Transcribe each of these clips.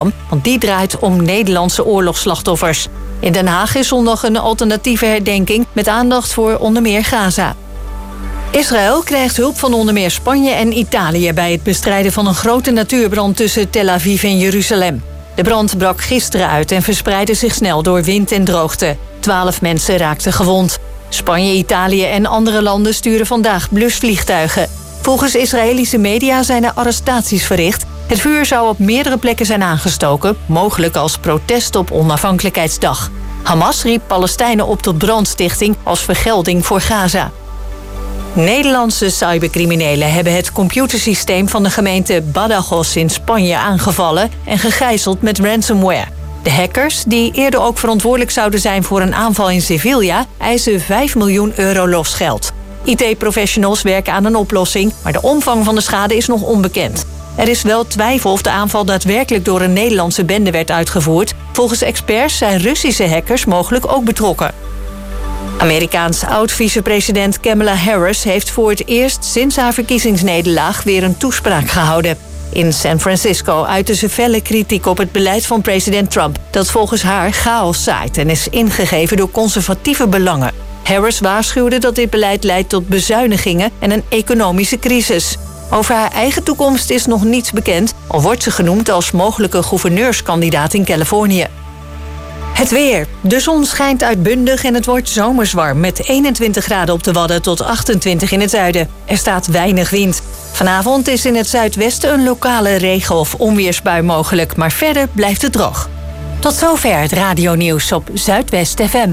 Rotterdam, want die draait om Nederlandse oorlogsslachtoffers. In Den Haag is zondag een alternatieve herdenking met aandacht voor onder meer Gaza. Israël krijgt hulp van onder meer Spanje en Italië bij het bestrijden van een grote natuurbrand tussen Tel Aviv en Jeruzalem. De brand brak gisteren uit en verspreidde zich snel door wind en droogte. 12 mensen raakten gewond. Spanje, Italië en andere landen sturen vandaag blusvliegtuigen. Volgens Israëlische media zijn er arrestaties verricht. Het vuur zou op meerdere plekken zijn aangestoken, mogelijk als protest op Onafhankelijkheidsdag. Hamas riep Palestijnen op tot brandstichting als vergelding voor Gaza. Nederlandse cybercriminelen hebben het computersysteem van de gemeente Badajoz in Spanje aangevallen en gegijzeld met ransomware. De hackers, die eerder ook verantwoordelijk zouden zijn voor een aanval in Sevilla, eisen 5 miljoen euro losgeld. IT-professionals werken aan een oplossing, maar de omvang van de schade is nog onbekend. Er is wel twijfel of de aanval daadwerkelijk door een Nederlandse bende werd uitgevoerd. Volgens experts zijn Russische hackers mogelijk ook betrokken. Amerikaans oud-vicepresident Kamala Harris heeft voor het eerst sinds haar verkiezingsnederlaag weer een toespraak gehouden. In San Francisco uitte ze felle kritiek op het beleid van president Trump, dat volgens haar chaos zaait en is ingegeven door conservatieve belangen. Harris waarschuwde dat dit beleid leidt tot bezuinigingen en een economische crisis. Over haar eigen toekomst is nog niets bekend, al wordt ze genoemd als mogelijke gouverneurskandidaat in Californië. Het weer. De zon schijnt uitbundig en het wordt zomerswarm met 21 graden op de Wadden tot 28 in het zuiden. Er staat weinig wind. Vanavond is in het zuidwesten een lokale regen- of onweersbui mogelijk, maar verder blijft het droog. Tot zover het radionieuws op Zuidwest FM.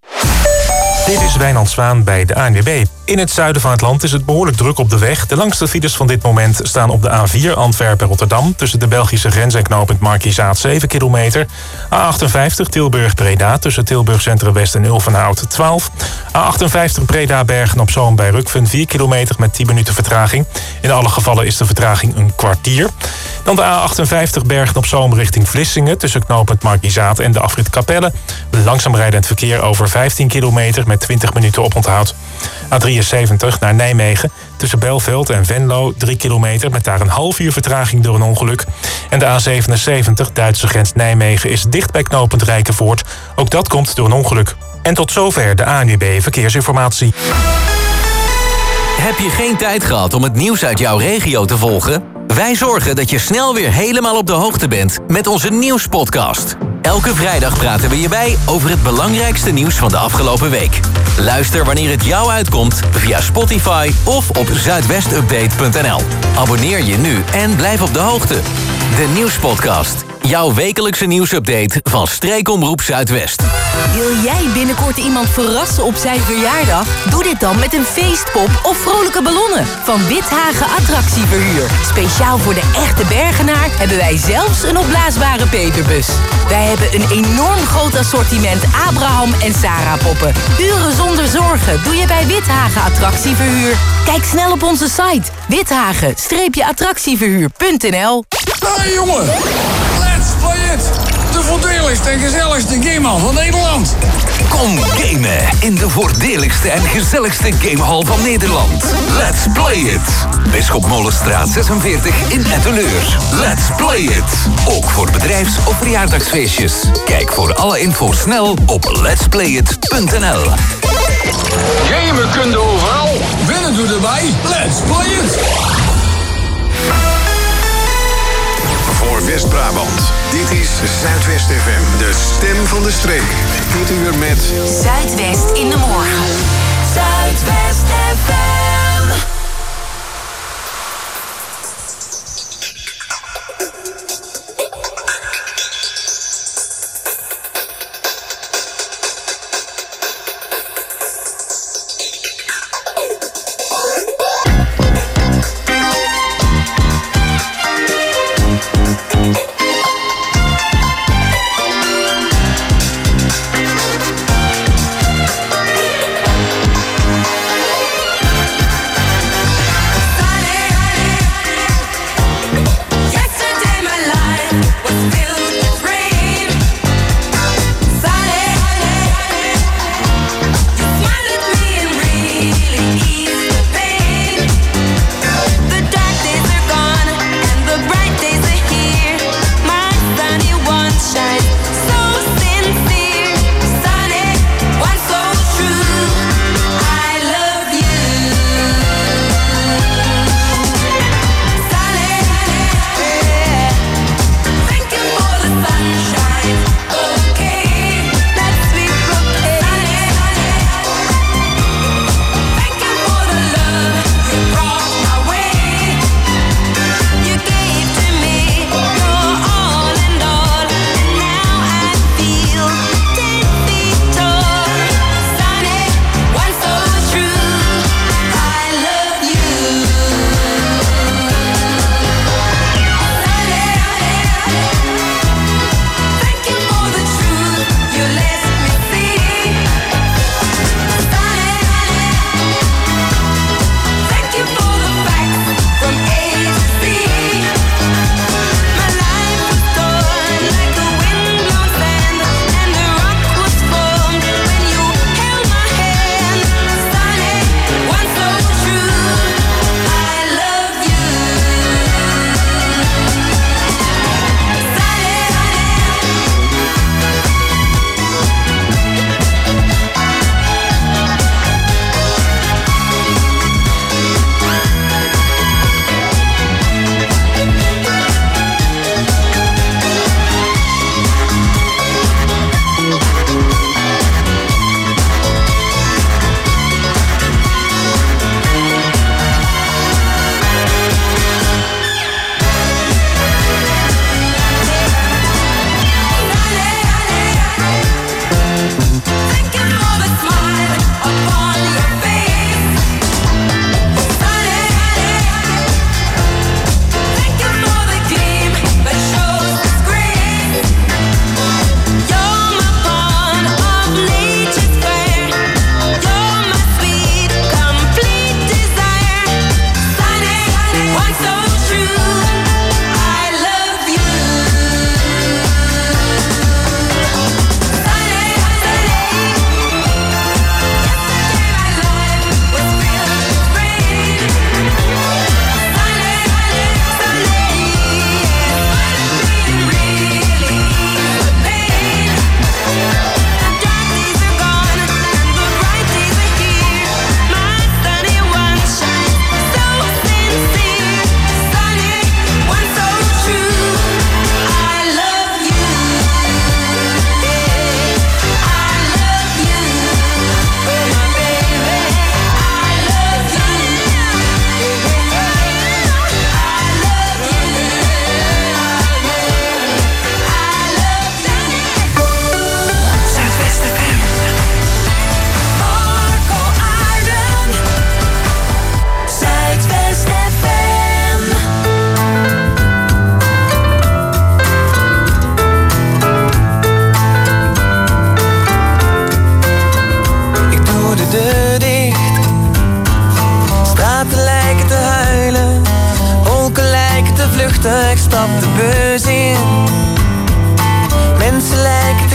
Dit is Wijnand Zwaan bij de ANWB. In het zuiden van het land is het behoorlijk druk op de weg. De langste files van dit moment staan op de A4 Antwerpen-Rotterdam... tussen de Belgische grens en knooppunt Markizaat 7 kilometer. A58 Tilburg-Breda tussen Tilburg Centrum West en Ulvenhout 12. A58 Breda-Bergen-op-Zoom bij Rukven 4 kilometer met 10 minuten vertraging. In alle gevallen is de vertraging een kwartier. Dan de A58 Bergen-op-Zoom richting Vlissingen... tussen knooppunt Markizaat en de afrit Capelle. Langzaam rijdend verkeer over 15 kilometer met 20 minuten oponthoud. A73 naar Nijmegen tussen Belveld en Venlo 3 kilometer... met daar een half uur vertraging door een ongeluk. En de A77 Duitse grens Nijmegen is dicht bij knooppunt Rijkenvoort. Ook dat komt door een ongeluk. En tot zover de ANWB Verkeersinformatie. Heb je geen tijd gehad om het nieuws uit jouw regio te volgen? Wij zorgen dat je snel weer helemaal op de hoogte bent met onze nieuwspodcast. Elke vrijdag praten we je bij over het belangrijkste nieuws van de afgelopen week. Luister wanneer het jou uitkomt via Spotify of op zuidwestupdate.nl. Abonneer je nu en blijf op de hoogte. De nieuwspodcast. Jouw wekelijkse nieuwsupdate van Streekomroep Zuidwest. Wil jij binnenkort iemand verrassen op zijn verjaardag? Doe dit dan met een feestpop of vrolijke ballonnen van Withagen Attractieverhuur. Speciaal voor de echte Bergenaar hebben wij zelfs een opblaasbare peperbus. Wij hebben een enorm groot assortiment Abraham en Sarah poppen. Uren zonder zorgen doe je bij Withagen Attractieverhuur. Kijk snel op onze site withagen-attractieverhuur.nl. Hey jongen, let's play it! De voordeligste en gezelligste gamehal van Nederland. Kom gamen in de voordeligste en gezelligste gamehal van Nederland. Let's play it! Bisschop Molenstraat 46 in Etteleur. Let's play it! Ook voor bedrijfs- of verjaardagsfeestjes. Kijk voor alle info snel op letsplayit.nl. Gamen kun je overal. Winnen doe erbij. Let's play it! Voor West-Brabant. Dit is Zuidwest FM, de stem van de streek. Dit uur met Zuidwest in de morgen. Zuidwest FM.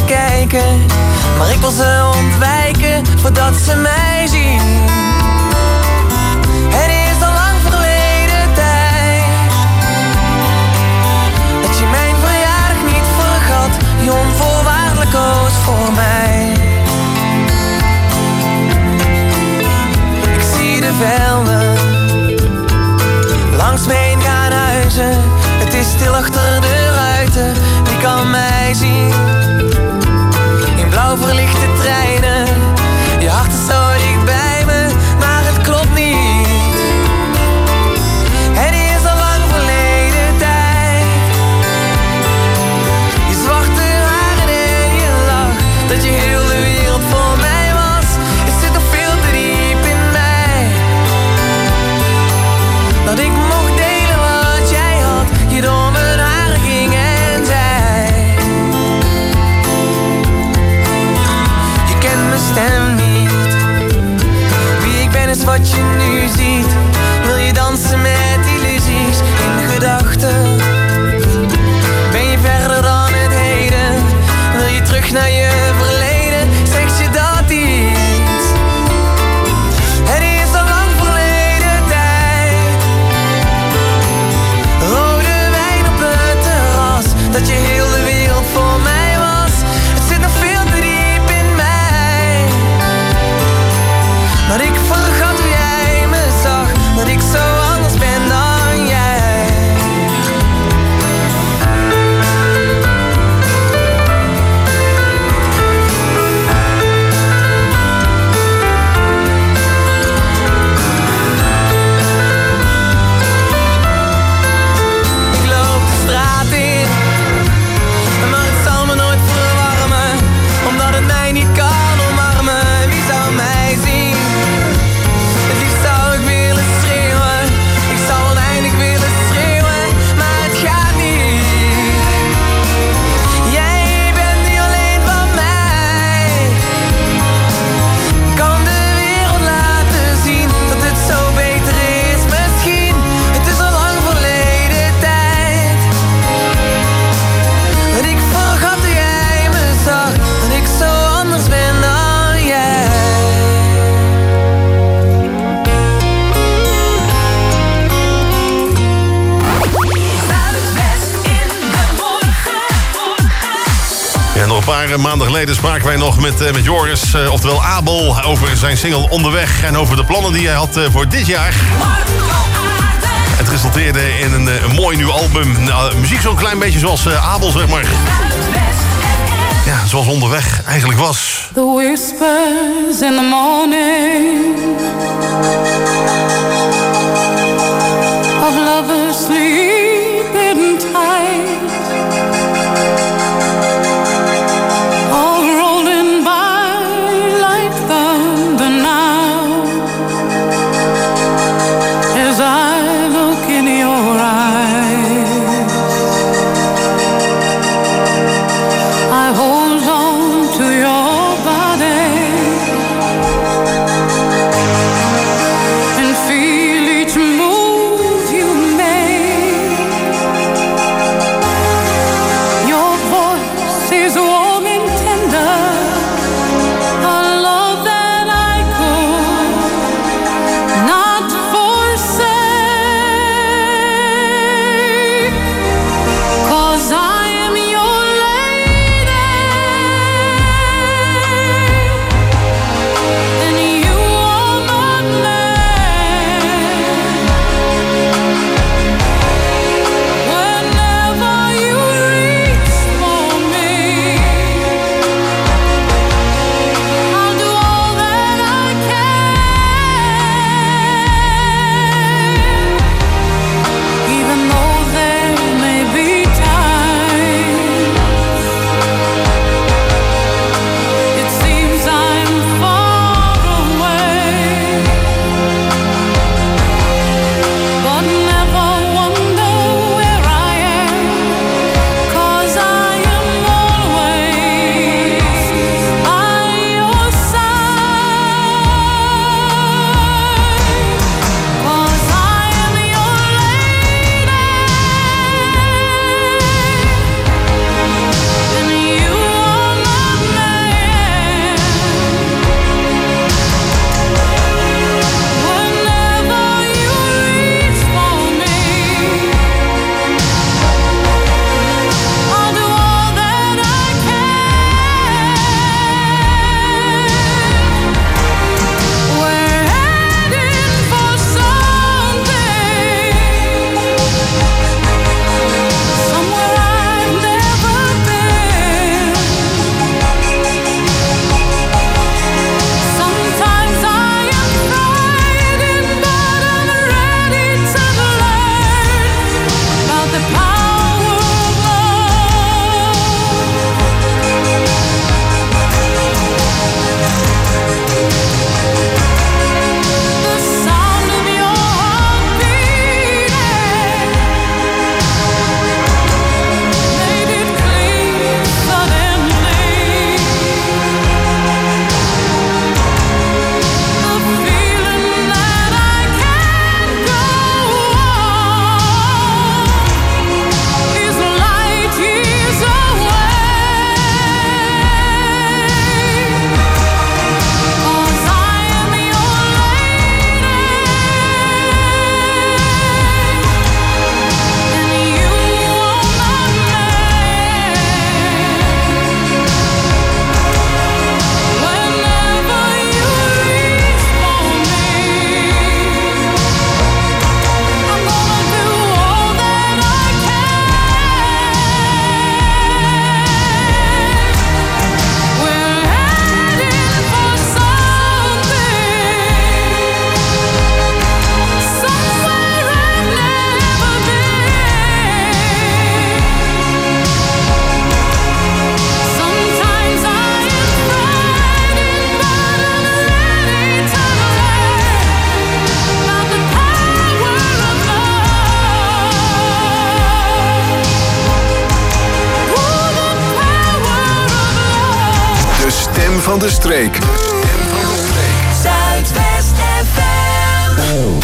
kijken, maar ik wil ze ontwijken voordat ze mij zien. Het is al lang verleden tijd dat je mijn verjaardag niet vergat, je onvoorwaardelijk koos voor mij. Ik zie de velden langs me heen gaan huizen. Het is stil achter de ruiten, wie kan mij zien? In blauw verlichte treinen, je hart is zo dicht bij me, maar het klopt niet. Het is al lang verleden tijd. Je zwarte haren en je lach, dat je heel de wereld voor mij was. Het zit nog veel te diep in mij, dat ik mocht delen wat jij had, je door mijn haren ging en zei. Je kent mijn stem niet, wie ik ben is wat je nu ziet. Wil je dansen met illusies in gedachten? Ben je verder dan het heden? Wil je terug naar je verleden? Zeg je dat iets? Het is al lang verleden tijd. Rode wijn op het terras, dat je heel de wereld voor mij was. Het zit nog veel te diep in mij, dat ik vergat hoe jij me zag, dat ik zo anders ben dan jij. Ik loop de straat in, maar het zal me nooit verwarmen, omdat het mij niet kan omarmen. Wie zou mij zien? Het liefst zou ik willen schreeuwen, ik zou oneindig willen schreeuwen, maar het gaat niet. Jij bent niet alleen van mij, kan de wereld laten zien dat het zo beter is misschien. Het is al lang verleden tijd, dat ik vergat hoe jij me zag, dat ik zo anders ben dan jij. Ja, nog een paar maanden geleden spraken wij nog met Joris, oftewel Abel, over zijn single Onderweg en over de plannen die hij had voor dit jaar. Het resulteerde in een mooi nieuw album. Muziek zo'n klein beetje zoals Abel, zeg maar. Ja, zoals Onderweg eigenlijk was. The whispers in the morning of lovers sleeping tight, all rolling by like thunder now, as I look in your eyes. I hold on to your body and feel each move you make. stem van de streek. Zuidwest FM.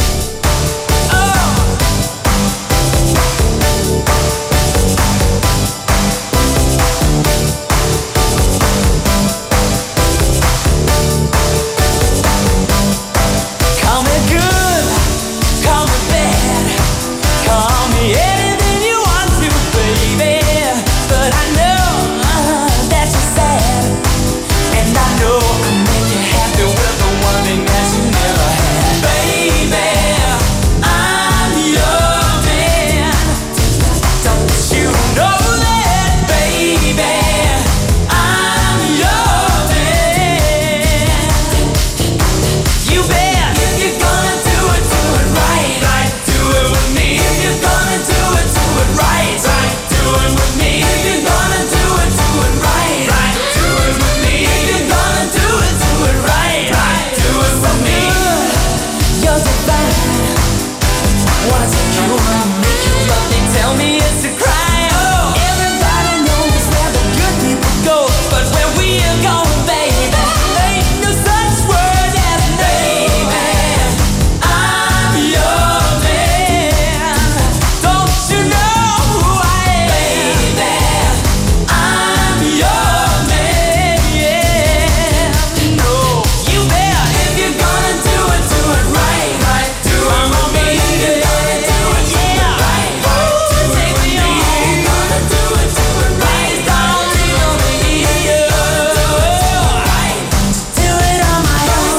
Call me good, call me bad, call me anything you want to, baby. But I know that you're sad, and I know I can make you happy with the one thing that you never had. Baby, I'm your man. Don't you know that, baby? I'm your man. You bet. If you're gonna do it right, right. Do it with me. If you're gonna do it right, right. Do it with me. If you're gonna do it right, right. Do it with me. If you're gonna do it right, right. Do it with me. You're divine. Wanna take you home, make you love me, tell me it's a crime. Everybody knows where the good people go, but where we're going, baby, ain't no such word as baby. I'm your man. Don't you know who I am? Baby, I'm your man. No, you bet. If you're gonna do it right, right. Do it with me. If you're gonna do it right, right. Take me on. If you're gonna do it right, don't feel me. Do it right. Do it on my own.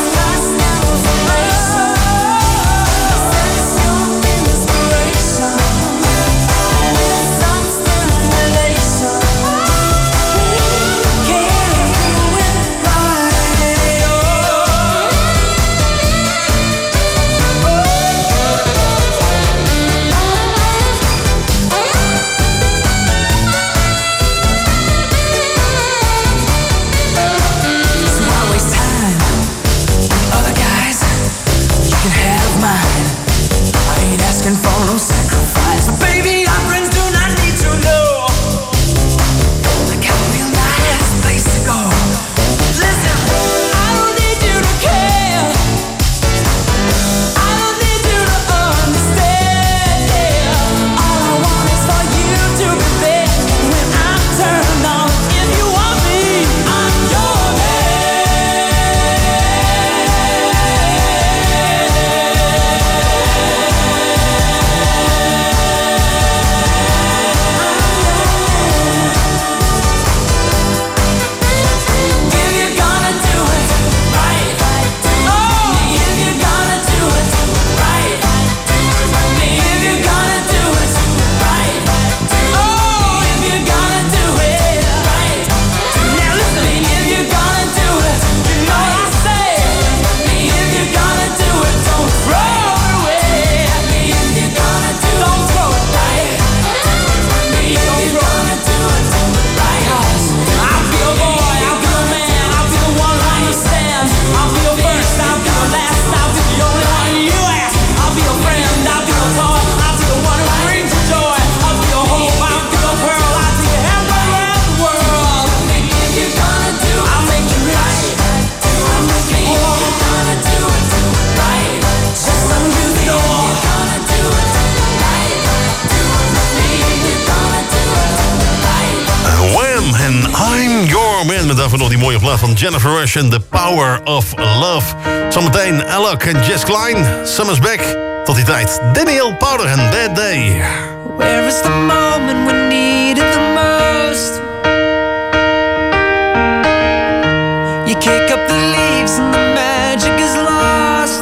So why waste time with other guys? You can have mine. I ain't asking for no sacrifice. But baby, our friends do not need to know. I got a real nice place to go. Listen, I don't need you to care. I don't need you to understand. Yeah. All I want is for you to be there when I'm turned on. If you want me, I'm your If you're gonna do it right, right, do it with me. If you're gonna do it right, right, do it with me. If you're gonna do it right, right, do it with me. If you're gonna do it right, now listen. If you're gonna do it, you know what I say. If you're gonna do it, don't throw it away. If you're gonna do it, don't throw it right. If you're gonna do it right, I'll be a boy, I'll be a man, I'll be the one who understands. I'll be your first, I'll be your last, I'll be the only one you ask. I'll be your friend, I'll be your toy, I'll be the one who brings you joy. I'll be your hope, I'll be your pearl, I'll be your halfway around the world. If you're gonna do it, I'll make you rich. I'll make you whole. If you're gonna do it right, just so you know. If you're gonna do it right, do it with me. If you're gonna do it right. Wham! En I'm Your Man. Met daarvoor nog die mooie plaat van Jennifer Rush en The Power of Love. Zometeen Alok en Jess Klein. Summer's Back. Tot die tijd. Daniel Powder en Bad Day. Where is the moment we need it the most? You kick up the leaves and the magic is lost.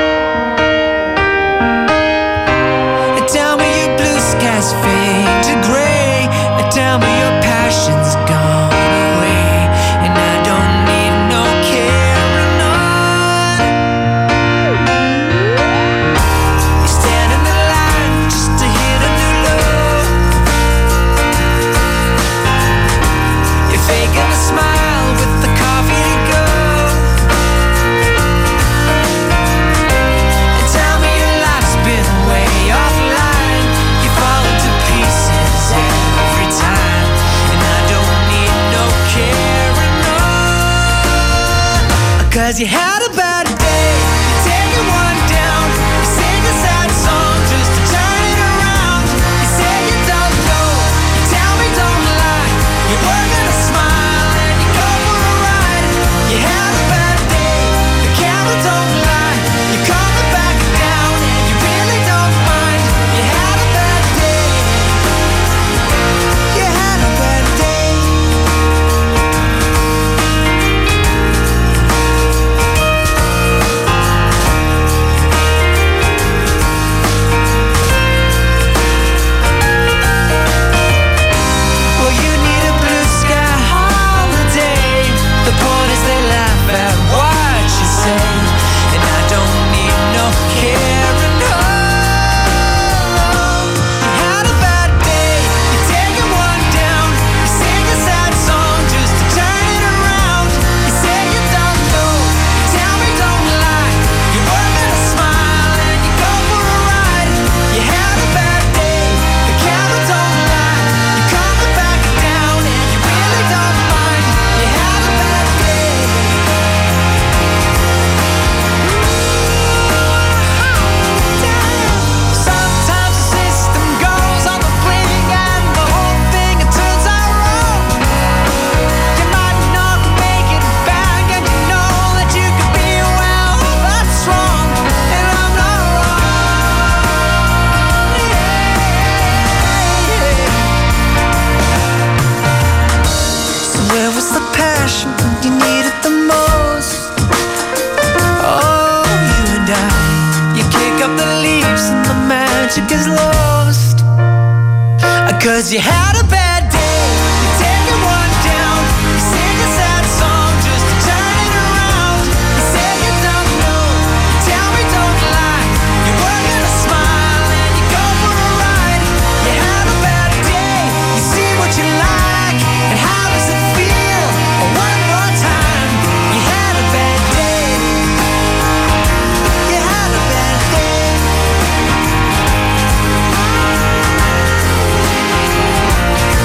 Tell me your blue skies fade to gray. Tell me your passion's gone away. And I don't need no carrying on. You stand in the line just to hit a new low. You're faking a smile with the coffee to go. 'Cause you had a bad day, you're taking one down. You sing a sad song just to turn it around. You say you don't know, you tell me don't lie. You were gonna smile and you go for a ride. You had a bad day, the camera don't lie. You're coming back down and you really don't mind. You had a bad day, you had a bad day. Well, you need a blue sky holiday. The point is they laugh at what you say, and I don't need no care and home. You had a bad day, you're taking one down. You sing a sad song just to turn it around. You say you don't know, you tell me don't lie. You were gonna smile and you go for a ride. You had a bad day, the camera don't lie. You're coming back down and you really don't mind. You had a bad day. Sometimes the system goes on the blink and the whole thing it turns out wrong. You might not make it back and you know that you could be well, that's wrong, and I'm not wrong. So where was the passion when you needed the most? Oh, you and I, you kick up the leaves and the magic is lost. 'Cause you had a bad day, you're taking one down. You sing a sad song just to turn it around. You say you don't know, you tell me don't lie. You were gonna smile and you go for a ride. You had a bad day, you see what you like, and how does it feel? One more time, you had a bad day. You had a bad day. You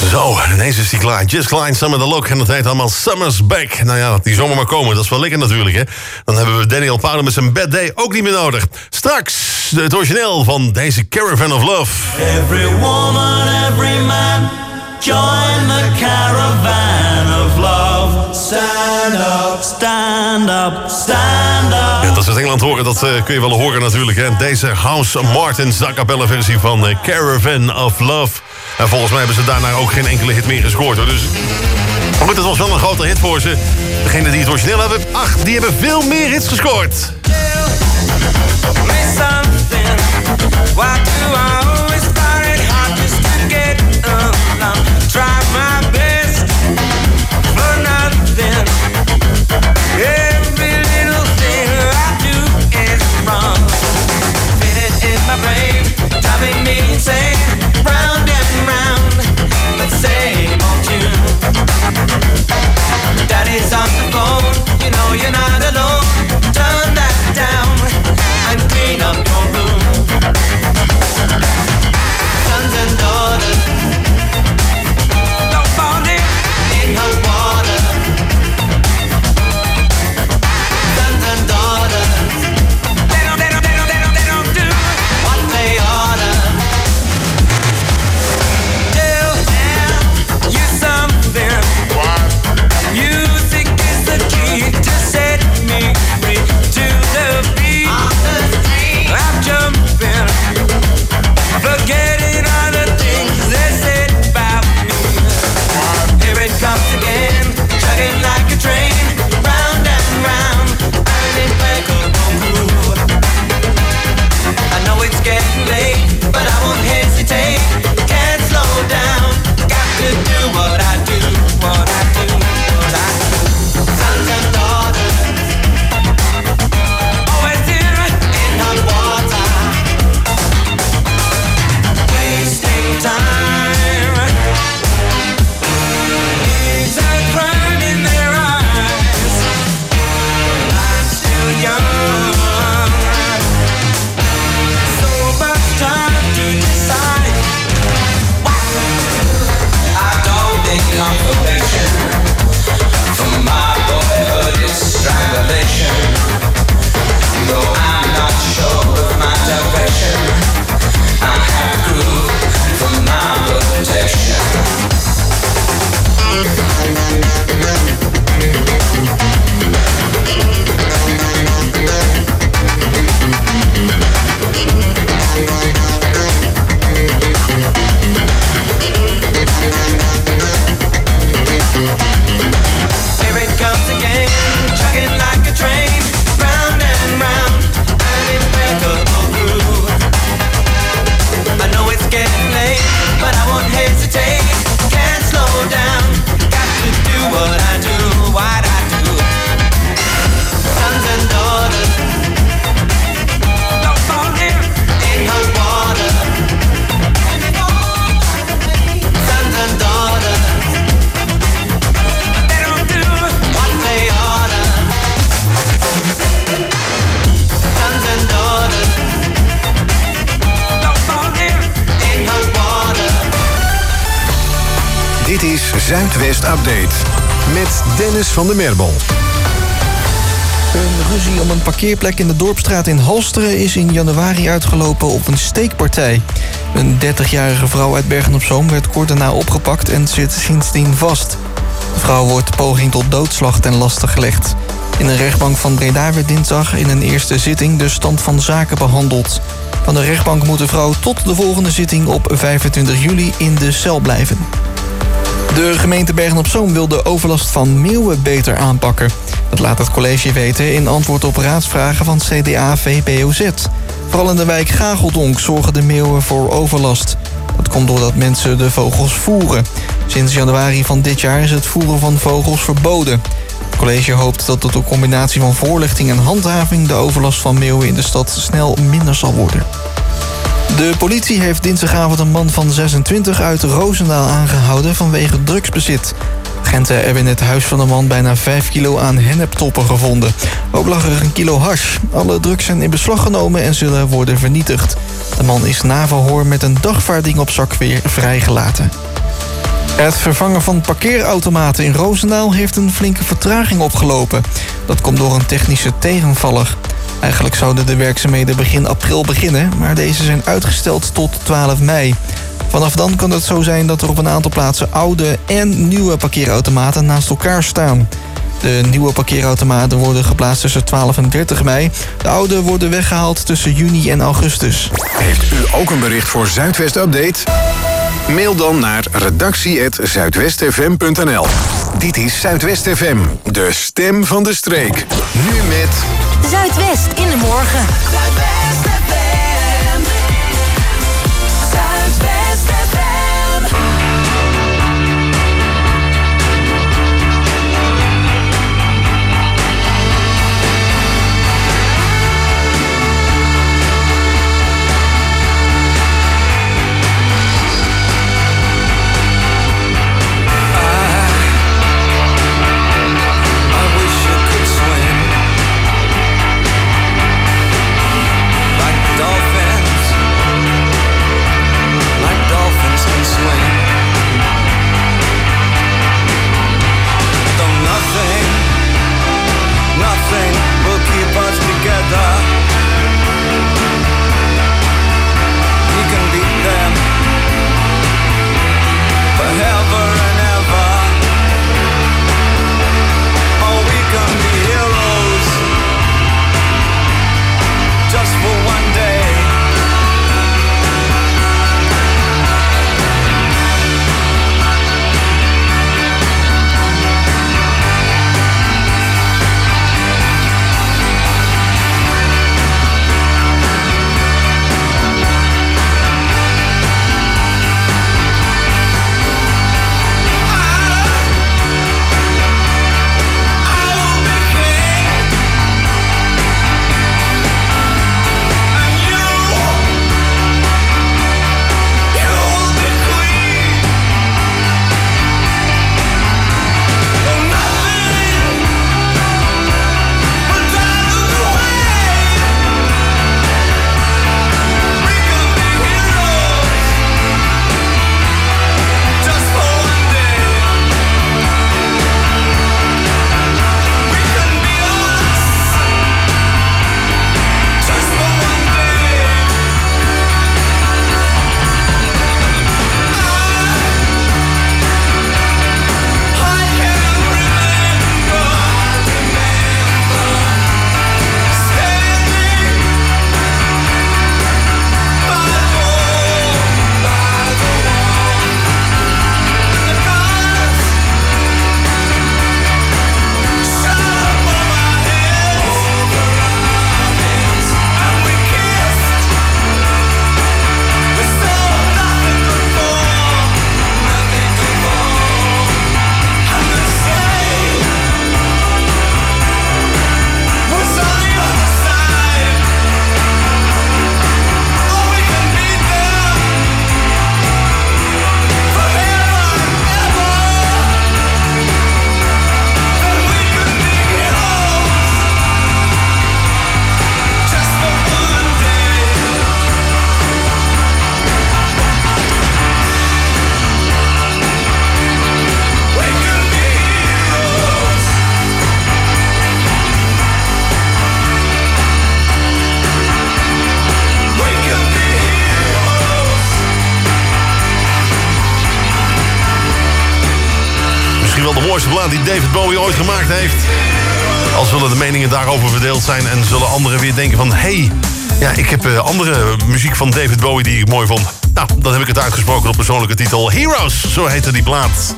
Zo, ineens is die klaar. Just Klein, Summer the Look. En dat heet allemaal Summer's Back. Nou ja, die zomer maar komen. Dat is wel lekker natuurlijk, hè. Dan hebben we Daniel Powder met zijn Bad Day ook niet meer nodig. Straks het origineel van deze Caravan of Love. Every woman, every man, join the caravan of love. Stand up, stand up, stand up. Ja, dat ze uit Engeland horen, dat kun je wel horen natuurlijk, hè. Deze House Martins a cappella versie van Caravan of Love. En volgens mij hebben ze daarna ook geen enkele hit meer gescoord, hoor. Dus... Maar goed, het was wel een grote hit voor ze. Degene die het origineel hebben, die hebben veel meer hits gescoord. Why do I always find it hard just to get along? Try my best for nothing. Every little thing I do is wrong. Feel it in my brain, driving me insane. Round and round, but same old tune. Daddy's on the phone, you know you're not alone. Turn that down and clean up your room. Sons and daughters, don't fall in hot water. Sons and daughters, they don't do what they oughta. Tell you something. Music is the key to set me free. To the beat, I'm jumping. Forgetting all the things they said about me. Here it comes again, chugging like a train, round and round, an impeccable groove. I know it's getting late, but I won't hesitate. Can't slow down, got to do what I do, what I do, what I do. Sons and daughters, always in hot water. Wasting time. It's a crime in their eyes. I'm still young. So much time to decide. I don't think confirmation from my boyhood is strangulation. Though I'm not sure of my direction, I have grew from my protection. Here it comes again, chugging like a train, round and round, an impeccable groove. I know it's getting late, but I won't hesitate. Can't slow down, got to do what I do, what I do. Sons and daughters, don't fall in hot water. Sons and daughters, they don't do what they oughta. Sons and daughters, don't fall in hot water. Dit is Zuidwest Update met Dennis van der Merbel. Een ruzie om een parkeerplek in de Dorpsstraat in Halsteren is in januari uitgelopen op een steekpartij. Een 30-jarige vrouw uit Bergen-op-Zoom werd kort daarna opgepakt en zit sindsdien vast. De vrouw wordt poging tot doodslag ten laste gelegd. In een rechtbank van Breda werd dinsdag in een eerste zitting de stand van zaken behandeld. Van de rechtbank moet de vrouw tot de volgende zitting op 25 juli in de cel blijven. De gemeente Bergen-op-Zoom wil de overlast van meeuwen beter aanpakken. Dat laat het college weten in antwoord op raadsvragen van CDA-VPOZ. Vooral in de wijk Gageldonk zorgen de meeuwen voor overlast. Dat komt doordat mensen de vogels voeren. Sinds januari van dit jaar is het voeren van vogels verboden. Het college hoopt dat door de combinatie van voorlichting en handhaving de overlast van meeuwen in de stad snel minder zal worden. De politie heeft dinsdagavond een man van 26 uit Roosendaal aangehouden vanwege drugsbezit. Agenten hebben in het huis van de man bijna 5 kilo aan henneptoppen gevonden. Ook lag er een kilo hash. Alle drugs zijn in beslag genomen en zullen worden vernietigd. De man is na verhoor met een dagvaarding op zak weer vrijgelaten. Het vervangen van parkeerautomaten in Roosendaal heeft een flinke vertraging opgelopen. Dat komt door een technische tegenvaller. Eigenlijk zouden de werkzaamheden begin april beginnen, maar deze zijn uitgesteld tot 12 mei. Vanaf dan kan het zo zijn dat er op een aantal plaatsen oude en nieuwe parkeerautomaten naast elkaar staan. De nieuwe parkeerautomaten worden geplaatst tussen 12 en 30 mei. De oude worden weggehaald tussen juni en augustus. Heeft u ook een bericht voor Zuidwest Update? Mail dan naar redactie@zuidwestfm.nl. Dit is Zuidwest FM, de stem van de streek. Nu met... Zuidwest in de morgen. Zuidwest FM. Zuidwest FM. mooiste plaat die David Bowie ooit gemaakt heeft. Al zullen de meningen daarover verdeeld zijn en zullen anderen weer denken van... hey, ja, ik heb andere muziek van David Bowie die ik mooi vond. Nou, dan heb ik het uitgesproken op persoonlijke titel. Heroes, zo heette die plaat.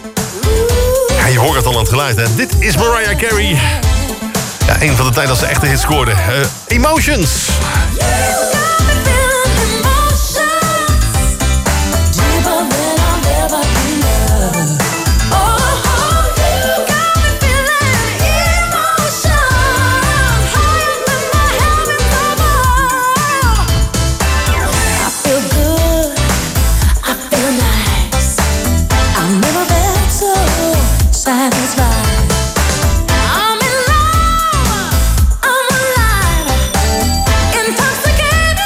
Ja, je hoort het al aan het geluid, hè. Dit is Mariah Carey. Ja, een van de tijden dat ze echte hits scoorde. Emotions. I'm in love, I'm alive, intoxicated.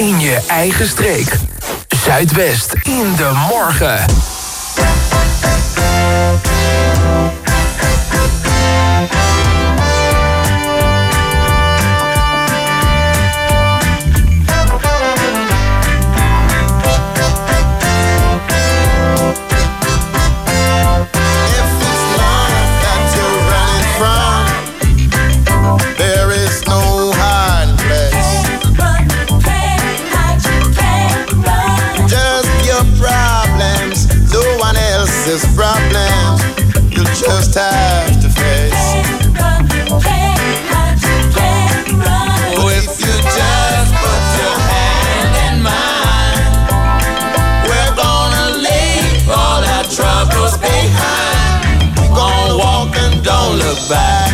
in je eigen streek. Zuidwest in de morgen. Problems you just have to face. Oh, if you just put your hand in mine, we're gonna leave all our troubles behind. We're gonna walk and don't look back.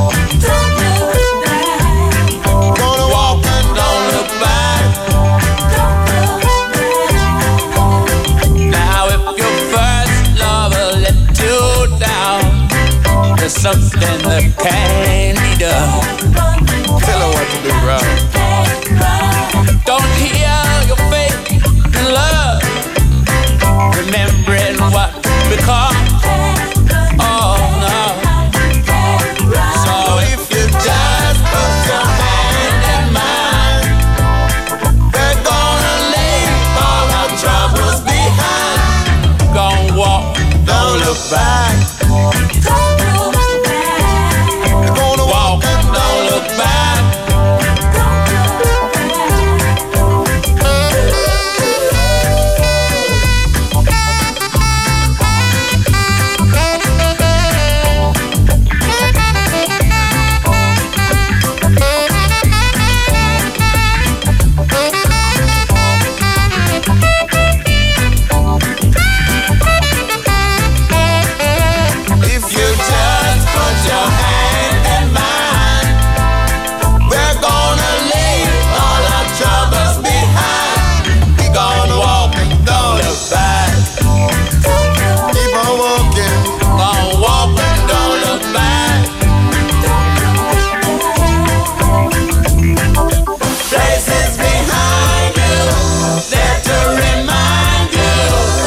Gonna walk and don't look back. Now if your first lover let you down, there's something that can't be done. Tell her what to do, bro. Don't heal your faith in love, remembering what we become. Oh no. So if you just put your hand in mine, we're gonna leave all our troubles behind. Gonna walk, don't look back. We're gonna walk and don't look back. If you just put your hand in mine, we're gonna leave all our troubles behind. We're gonna walk and don't look back. Keep on walking, gonna walk and don't look back. Places behind you, there to remind you.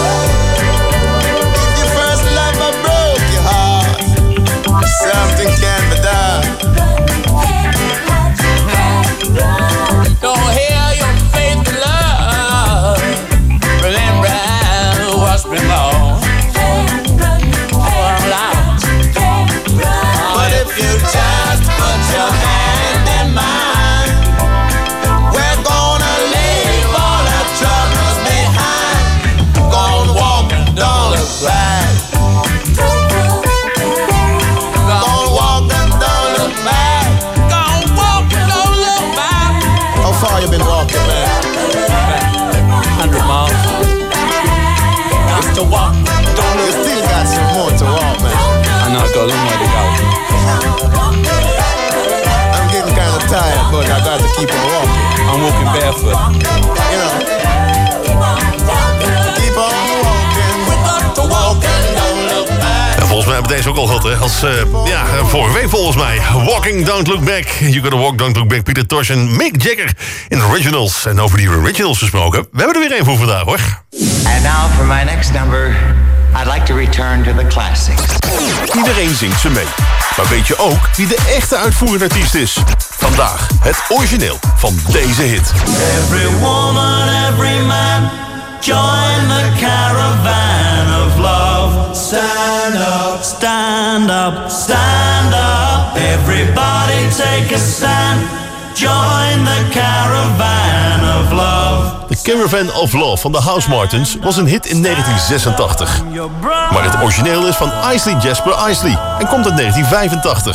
If your first lover broke your heart, something can be done. Don't heal your faith in love. Remember what's been lost. But if you just put your hand in mine, we're gonna leave all our troubles behind. Gonna walk and don't look back. Gonna walk and don't look back. Gonna walk and don't look back. How far you been walking, man? 100 miles. Just to walk, don't look. You still got some more to walk, man. I know, I got a long way to go. I'm getting kind of tired, but I got to keep on walking. I'm walking barefoot. You know. Keep on walking. We got to walk and don't look back. Ja, volgens mij hebben we deze ook al gehad, hè? Als, vorige week volgens mij. Walking, Don't Look Back. You Gotta Walk, Don't Look Back. Peter Tosh en Mick Jagger in Originals. En over die Originals gesproken. We hebben er weer één voor vandaag, hoor. And now for my next number, I'd like to return to the classics. Iedereen zingt ze mee. Maar weet je ook wie de echte uitvoerende artiest is? Vandaag het origineel van deze hit. Every woman, every man, join the caravan of love. Stand up, stand up, stand up. Everybody take a stand. Join the caravan of love. The Caravan of Love van de Housemartins was een hit in 1986. Maar het origineel is van Isley Jasper Isley en komt uit 1985.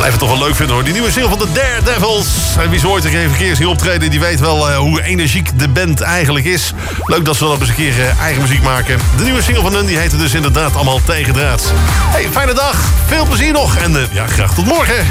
blijf het toch wel leuk vinden hoor. Die nieuwe single van de Daredevils. En wie ze ooit even een keer zien optreden, die weet wel hoe energiek de band eigenlijk is. Leuk dat ze dan ook eens een keer eigen muziek maken. De nieuwe single van hun, die heette dus inderdaad allemaal Tegendraads. Hey, fijne dag. Veel plezier nog. En ja, graag tot morgen.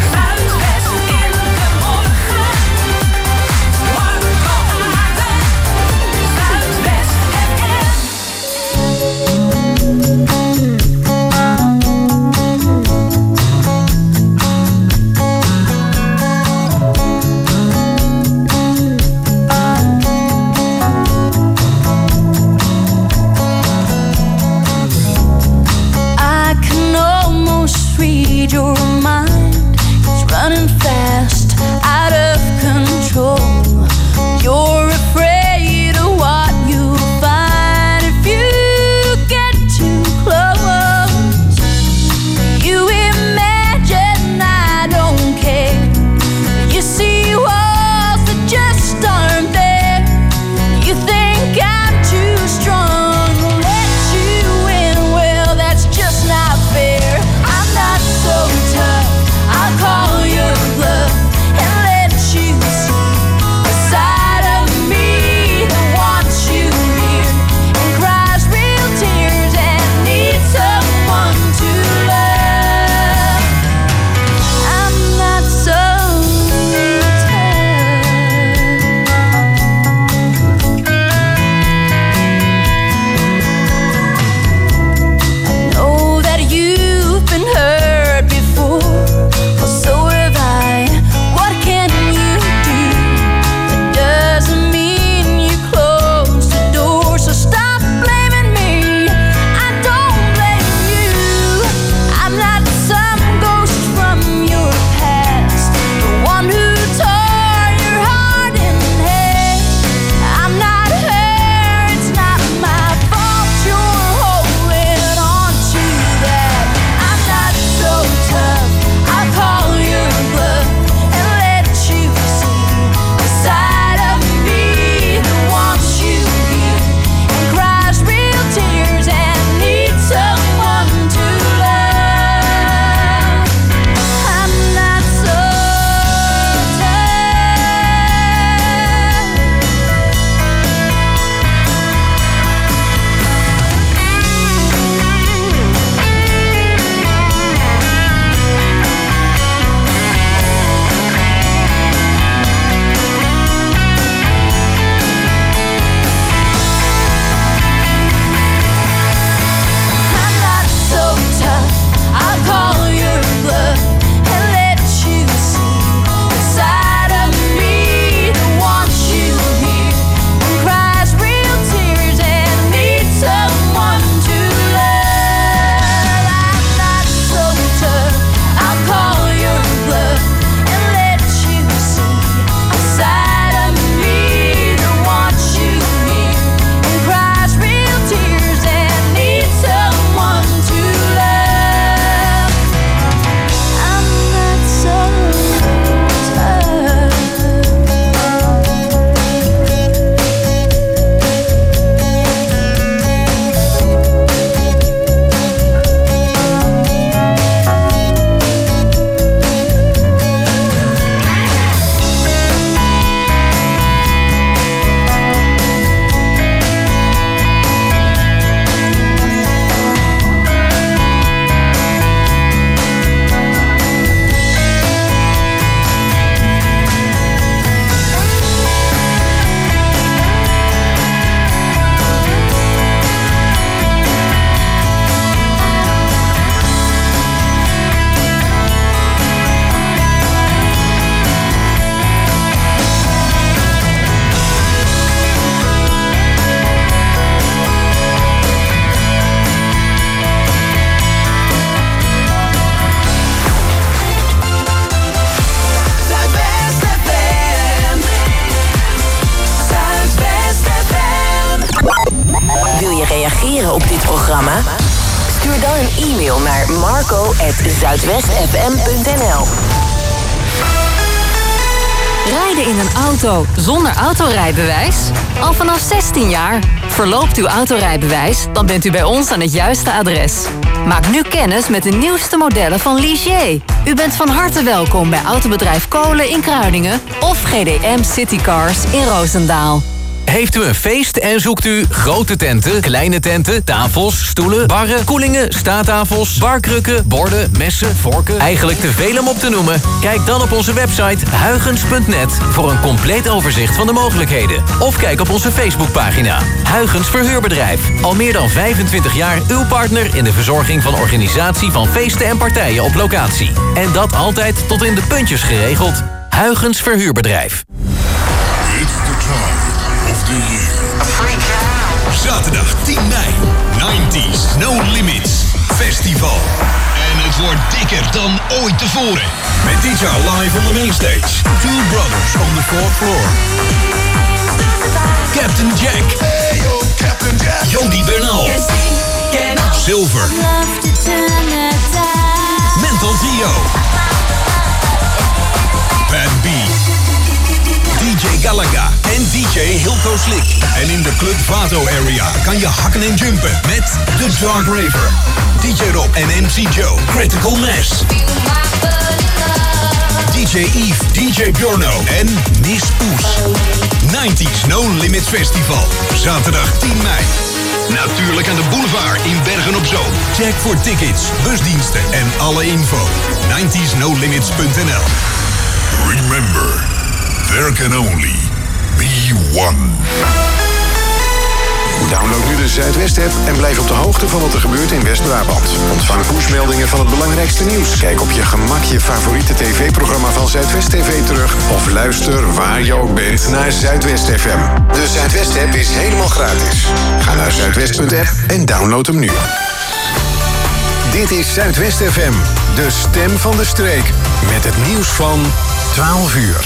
Your mind is running fast, out of control. You're afraid of what you'll find if you get too close. You imagine I don't care. You see walls that just aren't there. You think I'm too strong to let you in. Well, that's just not fair. I'm not so tough, I'll call your bluff and let you see a side of me that wants you near and cries real tears and needs someone to love. I'm not so I know that you've been hurt before. Well, so have I. What can you do? That doesn't mean you close the door. So stop blaming me. I don't blame you. I'm not some ghost from your past, the one who tore your heart in half. I'm not her. It's not my fault you're holding on to that. I'm not so tough, I'll call your bluff and let you see the side of me that wants you here and cries real tears and needs someone to love. I'm not so I'm not so tough, I'll call your bluff and let you see the side of me that wants you here and cries real tears and needs someone to love. I'm not so tough, I'll call your bluff and let you see the side of me that wants you here and cries real tears and needs someone to love. I'm not so Wil je reageren op dit programma? Stuur dan een e-mail naar marco@zuidwestfm.nl. Rijden in een auto zonder autorijbewijs? Al vanaf 16 jaar. Verloopt uw autorijbewijs, dan bent u bij ons aan het juiste adres. Maak nu kennis met de nieuwste modellen van Ligier. U bent van harte welkom bij Autobedrijf Kolen in Kruiningen of GDM Citycars in Roosendaal. Heeft u een feest en zoekt u grote tenten, kleine tenten, tafels, stoelen, barren, koelingen, staattafels, barkrukken, borden, messen, vorken? Eigenlijk te veel om op te noemen? Kijk dan op onze website huygens.net voor een compleet overzicht van de mogelijkheden. Of kijk op onze Facebookpagina. Huygens Verhuurbedrijf. Al meer dan 25 jaar uw partner in de verzorging van organisatie van feesten en partijen op locatie. En dat altijd tot in de puntjes geregeld. Huygens Verhuurbedrijf. Zaterdag 10 mei, 90s No Limits Festival. En het wordt dikker dan ooit tevoren. Met dit jaar live on the mainstage. Two Brothers on the 4th floor. Captain Jack. Hey yo, Captain Jack. Jody Bernal. Silver. Mental Theo. Pat B. DJ Galaga en DJ Hilco Slick. En in de Club Vato area kan je hakken en jumpen met The Dark Raver, DJ Rob en MC Joe, Critical Mass, DJ Eve, DJ Bjorno en Miss Poes. 90s No Limits Festival, zaterdag 10 mei. Natuurlijk aan de boulevard in Bergen op Zoom. Check voor tickets, busdiensten en alle info. 90snolimits.nl. Remember, there can only be one. Download nu de Zuidwest-app en blijf op de hoogte van wat er gebeurt in West-Brabant. Ontvang pushmeldingen van het belangrijkste nieuws. Kijk op je gemak je favoriete tv-programma van Zuidwest TV terug. Of luister waar je ook bent naar Zuidwest FM. De Zuidwest-app is helemaal gratis. Ga naar zuidwest.app en download hem nu. Dit is Zuidwest FM, de stem van de streek. Met het nieuws van 12 uur.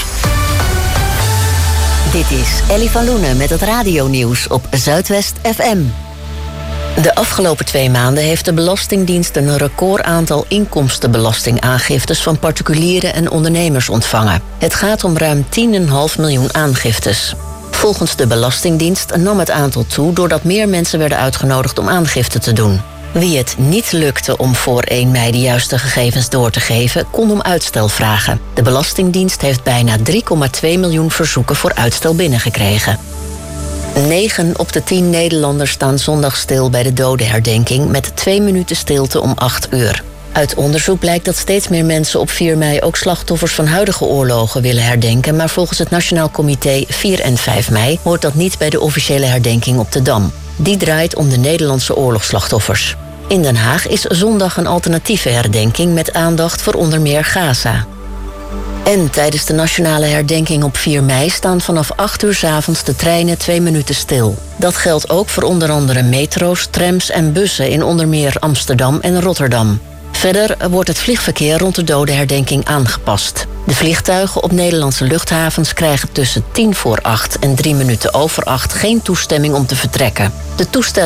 Dit is Ellie van Loenen met het radionieuws op Zuidwest FM. De afgelopen 2 maanden heeft de Belastingdienst een recordaantal inkomstenbelastingaangiftes van particulieren en ondernemers ontvangen. Het gaat om ruim 10,5 miljoen aangiftes. Volgens de Belastingdienst nam het aantal toe doordat meer mensen werden uitgenodigd om aangifte te doen. Wie het niet lukte om voor 1 mei de juiste gegevens door te geven, kon om uitstel vragen. De Belastingdienst heeft bijna 3,2 miljoen verzoeken voor uitstel binnengekregen. 9 op de 10 Nederlanders staan zondag stil bij de dodenherdenking met 2 minuten stilte om 8 uur. Uit onderzoek blijkt dat steeds meer mensen op 4 mei ook slachtoffers van huidige oorlogen willen herdenken, maar volgens het Nationaal Comité 4 en 5 mei hoort dat niet bij de officiële herdenking op de Dam. Die draait om de Nederlandse oorlogsslachtoffers. In Den Haag is zondag een alternatieve herdenking met aandacht voor onder meer Gaza. En tijdens de nationale herdenking op 4 mei staan vanaf 8 uur 's avonds de treinen 2 minuten stil. Dat geldt ook voor onder andere metro's, trams en bussen in onder meer Amsterdam en Rotterdam. Verder wordt het vliegverkeer rond de dodenherdenking aangepast. De vliegtuigen op Nederlandse luchthavens krijgen tussen 7:50 en 7:03 geen toestemming om te vertrekken. De toestellen